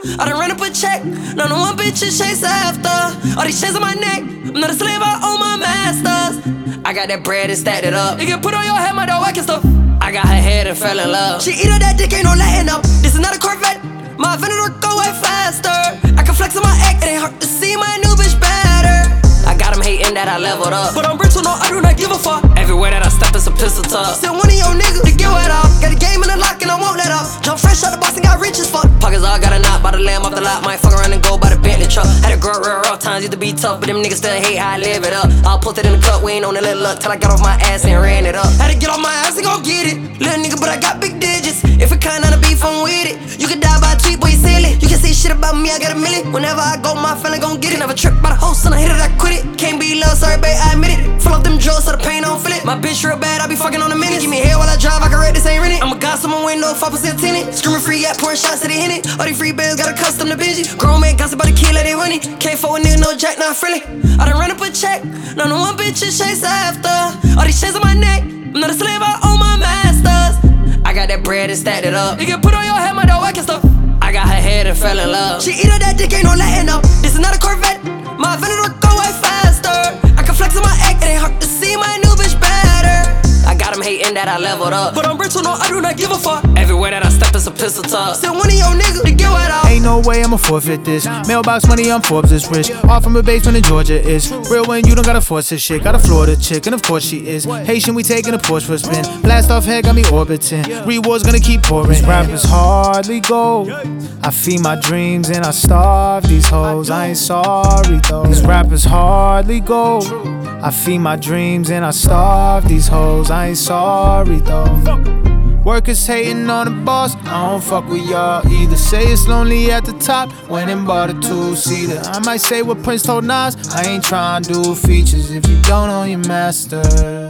I done ran up a check, now no one bitch is chase after. All these chains on my neck, I'm not a slave, I own my masters. I got that bread and stacked it up. You can put on your head, my dog whacking stuff. I got her head and fell in love. She eat her that dick, ain't no letting up. This is not a Corvette, my Venator go way faster. I can flex on my ex, it ain't hard to see my new bitch better. I got him hating that I leveled up, but I'm brittle, no, I do not give a fuck. Everywhere that I step, it's a pistol tuck. Send one of your niggas to get wet off. Got a game in the lock and I won't let up. Jump fresh out the box and got rich as fuck. Pockets all got a knot, by the lamb off the lot. Might fuck around and go by the Bentley truck. Had to grow up real rough, times used to be tough, but them niggas still hate how I live it up. I'll put it in the cup, we ain't on the little luck, till I got off my ass and ran it up. Had to get off my ass and go get it. Little nigga, but I got big digits. If it kind of beef, I'm with it. You can die by a tweet, boy, you silly. You can say shit about me, I got a million. Whenever I go, my feeling gon' get it. Never trip by the host, and I hit it, I quit it. Can't be love, sorry, babe, I admit it. Full of them drugs, so the pain don't feel it. My bitch real bad, I be fucking on the minute. Give me hair while I drive, I can rate this ain't rented. I'ma got someone window, 5% tenant. Screaming free, got pouring shots to the in it. All these free bands got a custom to binge it. Grown man gossip about the kid, let it run it. Can't fuck with nigga, no jack, not friendly. I done run up a check, now no one bitch is chase after. All these chains on my neck, I'm not a slave, I own my masters. I got that bread and stacked it up. You can put on your head, my dog whacking stuff. I got her head and fell in love. She eat her that dick, ain't no letting up. This is not a Corvette, my Venator go way faster. I can flex on my ex, it ain't hard to see my new bitch better. I got him hating that I leveled up, but I'm brittle, no, I do not give a fuck. Everywhere that I step, it's a pistol tuck. Send one of your niggas to get wet off. Ain't no way I'ma forfeit this. Mailbox money, I'm Forbes is rich. Off from a basement in Georgia is real when you don't gotta force this shit. Got a Florida chick, and of course she is Haitian, we taking a Porsche for a spin. Blast off head, got me orbiting. Rewards gonna keep pouring. These rappers hardly gold. I feed my dreams and I starve these hoes. I ain't sorry though. These rappers hardly gold. I feed my dreams and I starve these hoes. I ain't sorry though. Workers hating on the boss, I don't fuck with y'all either. Say it's lonely at the top, went and bought a two-seater. I might say what Prince told Nas, I ain't tryna do features if you don't own your masters.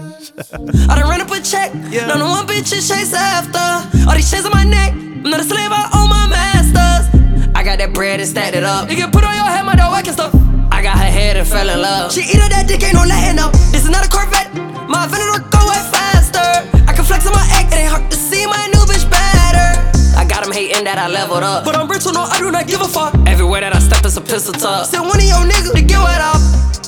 I done ran up a check, now no one bitch is chase after. All these chains on my neck, I'm not a slave, I own my masters. I got that bread and stacked it up. You can put on your head, my dog whacking stuff. I got her head and fell in love. She eat her that dick, ain't no letting up. This is not a Corvette, my Venator go way faster. I can flex on my ex, it ain't hard to see my new bitch better. I got him hating that I leveled up, but I'm brittle, no, I do not give a fuck. Everywhere that I step, it's a pistol tuck. Send one of your niggas to get wet off.